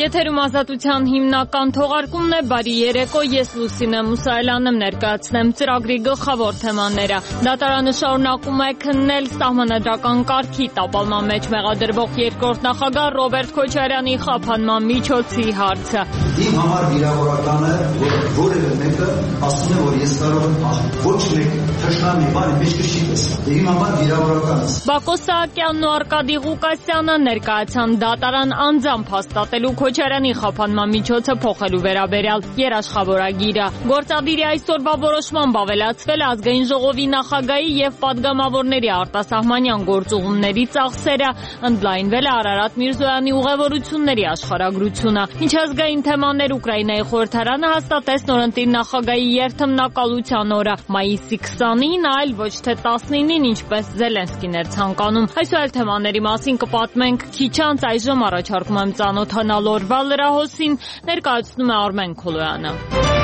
Եթերում ազատության հիմնական թողարկումն է, բարի երեկո, ես Լուսինե Մուսայելյանն եմ ներկայացնեմ ծրագրի գլխավոր թեմաները։ Դատարանը շարունակում է քննել սահմանադրական կարգի տապալման մեջ մեղադրվող երկրորդ նախագահ Ռոբերտ Քոչարյանի խափանման միջոցի հարցը։ Իմ համար վիրավորական է, որ որևէ մեկը ասում է, որ ես կարող եմ ոչ մեկ թշնամի բանի մեջքը չի տեսնում։ Իմ համար վիրավորական է։ Բակո Սահակյանն ու Արկադի Ղուկասյանը ներկայացան դատարան անձամբ հաստատելու Քոչարյանի խափանման միջոցը փոխելու վերաբերյալ երաշխավորագիրը։ Գործադիրի այսօրվա որոշմամբ ավելացվել ազգային ժողովի նախագահի եւ падգամավորների արտասահմանյան գործուղումների ծախսերը, ընդլայնվել է Արարատ Միրզոյանի ուղևորությունների աշխարհագրությունը։ Միջազգային թեմաներ Ուկրաինայի խորհրդարանը հաստատեց նորընտիր նախագահի երթմնակալության օրը մայիսի 20-ին, այլ ոչ թե 19-ին, ինչպես Զելենսկին էր ցանկանում։ Այս ու այլ թեմաների մասին կպատմենք քիչ անց, այժմ առաջարկում եմ ծանոթանալ օրվա լրահոսին, ներկայացնում է Արմեն Քոլոյանը։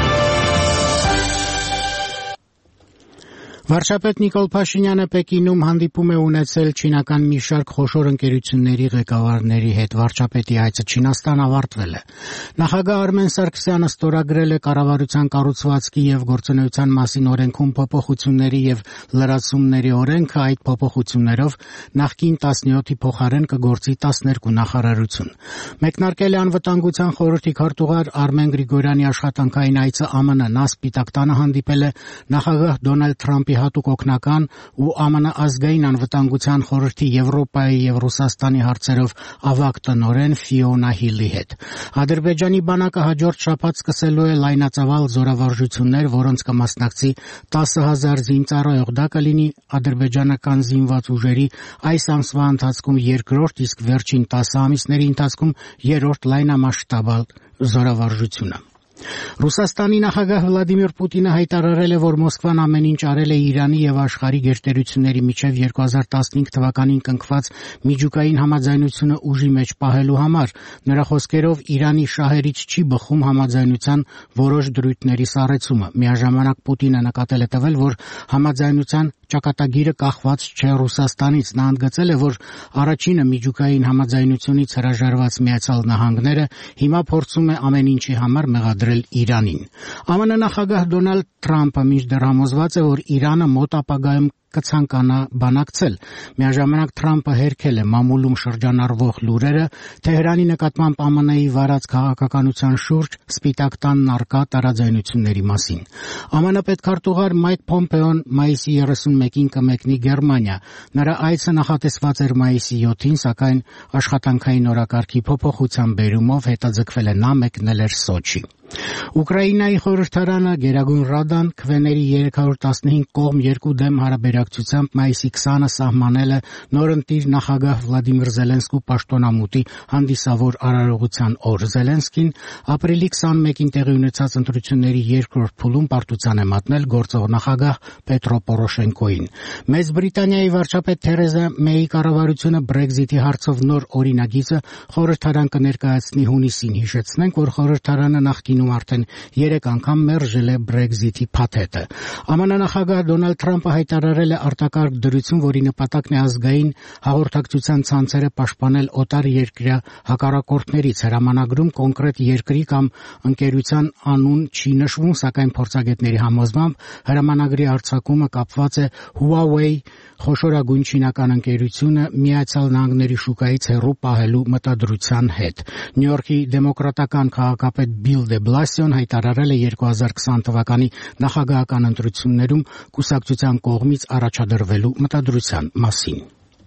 Վարչապետ Նիկոլ Փաշինյանը Պեկինում հանդիպում է ունեցել չինական մի շարք խոշոր ընկերությունների ղեկավարների հետ։ Վարչապետի այցը Չինաստան ավարտվել է։ Նախագահ Արմեն Սարգսյանը ստորագրել է կառավարության կառուցվածքի եւ գործունեության մասին օրենքում փոփոխությունների եւ լրացումների օրենքը։ Այդ փոփոխություններով նախկին 17-ի փոխարեն կգործի 12 նախարարություն։ Մեկնարկել է անվտանգության խորհրդի քարտուղար Արմեն Գրիգորյանի աշխատանքային այցը ԱՄՆ։ Նա Սպիտակ տանը հանդիպել է նախագահ Դոնալդ Թրամփի հատուկ օգնական ու ԱՄՆ ազգային անվտանգության խորհրդի Եվրոպայի եւ Ռուսաստանի հարցերով ավագ տնօրեն Ֆիոնա Հիլի հետ։ Ադրբեջանի բանակը հաջորդ շաբաթ սկսելու է լայնածավալ զորավարժություններ, որոնց կմասնակցի 10,000 զինծառայող։ Դա կլինի ադրբեջանական զինված ուժերի այս ամսվա ընթացքում երկրորդ, իսկ վերջին 10 ամիսների ընթացքում երրորդ լայնամասշտաբ զորավարժությունը։ Ռուսաստանի նախագահ Վլադիմիր Պուտինը հայտարարել է, որ Մոսկվան ամեն ինչ արել է Իրանի եւ աշխարհի գերտերությունների միջև 2015 թվականին կնքված միջուկային համաձայնությունը ուժի մեջ պահելու համար։ Նրա խոսքերով Իրանի շահերից չի բխում համաձայնության որոշ դրույթների սառեցումը։ Միաժամանակ Պուտինը նկատել է տվել, որ համաձայնության ճակատագիրը կախված չէ Ռուսաստանից։ Նա ընդգծել է, որ առաջինը միջուկային համաձայնությունից հրաժարված Միացյալ Նահանգները հիմա փորձում է ամեն ինչի համար մեղադրել Իրանին։ ԱՄՆ նախագահ Դոնալդ Թրամփը մինչդեռ համոզված է, որ Իրանը մոտ ապագայում կցանկանա բանակցել։ Միաժամանակ Թրամփը հերքել է մամուլում շրջանառվող լուրերը Թեհրանի նկատմամբ ԱՄՆ-ի վարած քաղաքականության շուրջ Սպիտակ տանն առկա տարաձայնությունների մասին։ ԱՄՆ պետքարտուղար Մայք Փոմպեոն մայիսի 31-ին կմեկնի Գերմանիա։ Նրա այցը նախատեսված էր մայիսի 7-ին, սակայն աշխատանքային օրակարգի փոփոխության բերումով հետաձգվել է, նա մեկնել էր Սոչի։ Ուկրաինայի խորհրդարանը Գերագույն Ռադան քվեների 315 կողմ 2 դեմ հարաբերակցությամբ մայիսի 20-ը սահմանել է նորընտիր նախագահ Վլադիմիր Զելենսկու պաշտոնամուտի հանդիսավոր արարողության օր։ Զելենսկին ապրիլի 21-ին տեղի ունեցած ընտրությունների երկրորդ փուլում պարտության է մատնել գործող նախագահ Պետրո Պորոշենկոին։ Մեծ Բրիտանիայի վարչապետ Թերեզա Մեյի կառավարությունը Brexit-ի հարցով նոր օրինագիծը խորհրդարան կներկայացնի հունիսին։ Հիշեցնենք, որ խորհրդարանը նախկինում արդեն 3 անգամ մերժել է Brexit-ի փաթեթը։ ԱՄՆ նախագահ Դոնալդ Թրամփը հայտարարել է արտակարգ դրություն, որի նպատակն է ազգային հաղորդակցության ցանցերը պաշտպանել օտար երկրյա հակառակորդներից։ Հրամանագրում կոնկրետ երկրի կամ ընկերության անուն չի նշվում, սակայն փորձագետների համոզմամբ հրամանագրի արձակումը կապված է Huawei խոշորագույն չինական ընկերությունը Միացյալ Նահանգների շուկայից հեռու պահելու մտադրության հետ։ Նյու Յորքի դեմոկրատական քաղաքապետ Բիլ դե Բլասիոն հայտարարել է 2020 թվականի նախագահական ընտրություններում կուսակցության կողմից առաջադրվելու մտադրության մասին։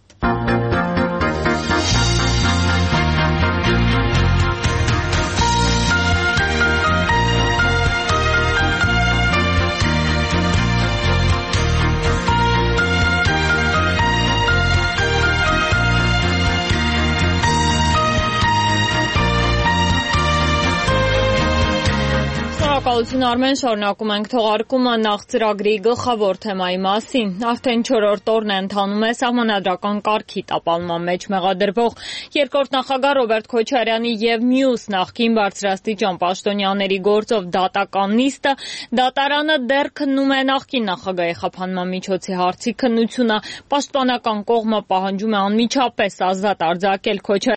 Շնորհակալություն Արմեն, շարունակում ենք թողարկումը նախ ծրագրի գլխավոր թեմայի մասին։ Արդեն 4-րդ օրն է ընթանում է սահմանադրական կարգի տապալման մեջ մեղադրվող երկրորդ նախագահ Ռոբերտ Քոչարյանի եւ մյուս նախկին բարձրաստիճան պաշտոնյաների գործով դատական նիստը։ Դատարանը դեռ քննում է նախկին նախագահի խափանման միջոցի հարցի քննությունը։ Պաշտպանական կողմը պահանջում է անմիջապես ազատ արձակել Քոչարյանին